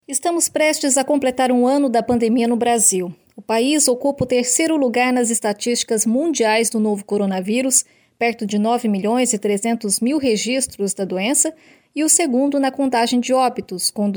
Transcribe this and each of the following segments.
Estamos prestes a completar um ano da pandemia no Brasil. O país ocupa o terceiro lugar nas estatísticas mundiais do novo coronavírus, perto de 9.300.000 registros da doença, e o segundo na contagem de óbitos, com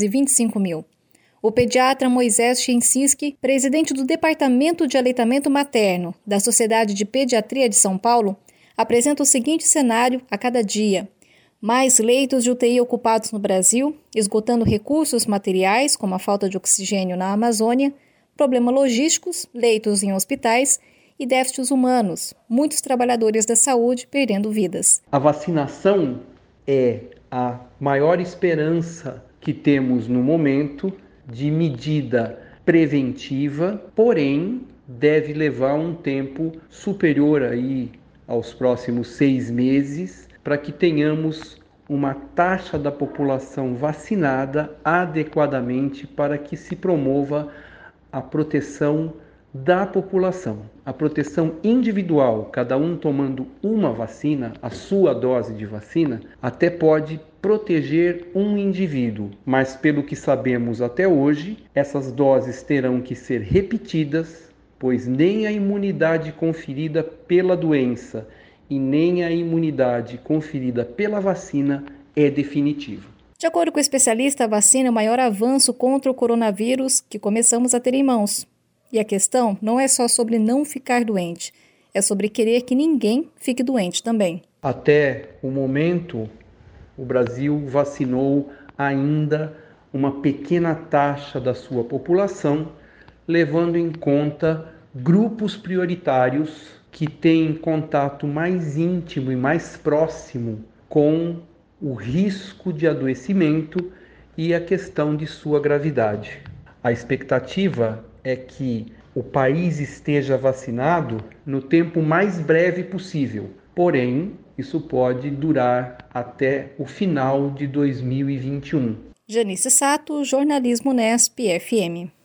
225 mil. O pediatra Moisés Chensinski, presidente do Departamento de Aleitamento Materno da Sociedade de Pediatria de São Paulo, apresenta o seguinte cenário a cada dia: mais leitos de UTI ocupados no Brasil, esgotando recursos materiais, como a falta de oxigênio na Amazônia, problemas logísticos, leitos em hospitais e déficits humanos, muitos trabalhadores da saúde perdendo vidas. A vacinação é a maior esperança que temos no momento de medida preventiva, porém deve levar um tempo superior aí aos próximos 6 meses, para que tenhamos uma taxa da população vacinada adequadamente para que se promova a proteção da população, a proteção individual, cada um tomando uma vacina, a sua dose de vacina, até pode proteger um indivíduo, mas pelo que sabemos até hoje, essas doses terão que ser repetidas, pois nem a imunidade conferida pela doença e nem a imunidade conferida pela vacina é definitiva. De acordo com o especialista, a vacina é o maior avanço contra o coronavírus que começamos a ter em mãos. E a questão não é só sobre não ficar doente, é sobre querer que ninguém fique doente também. Até o momento, o Brasil vacinou ainda uma pequena taxa da sua população, levando em conta grupos prioritários que têm contato mais íntimo e mais próximo com o risco de adoecimento e a questão de sua gravidade. A expectativa é que o país esteja vacinado no tempo mais breve possível, porém, isso pode durar até o final de 2021. Janice Sato, Jornalismo Unesp FM.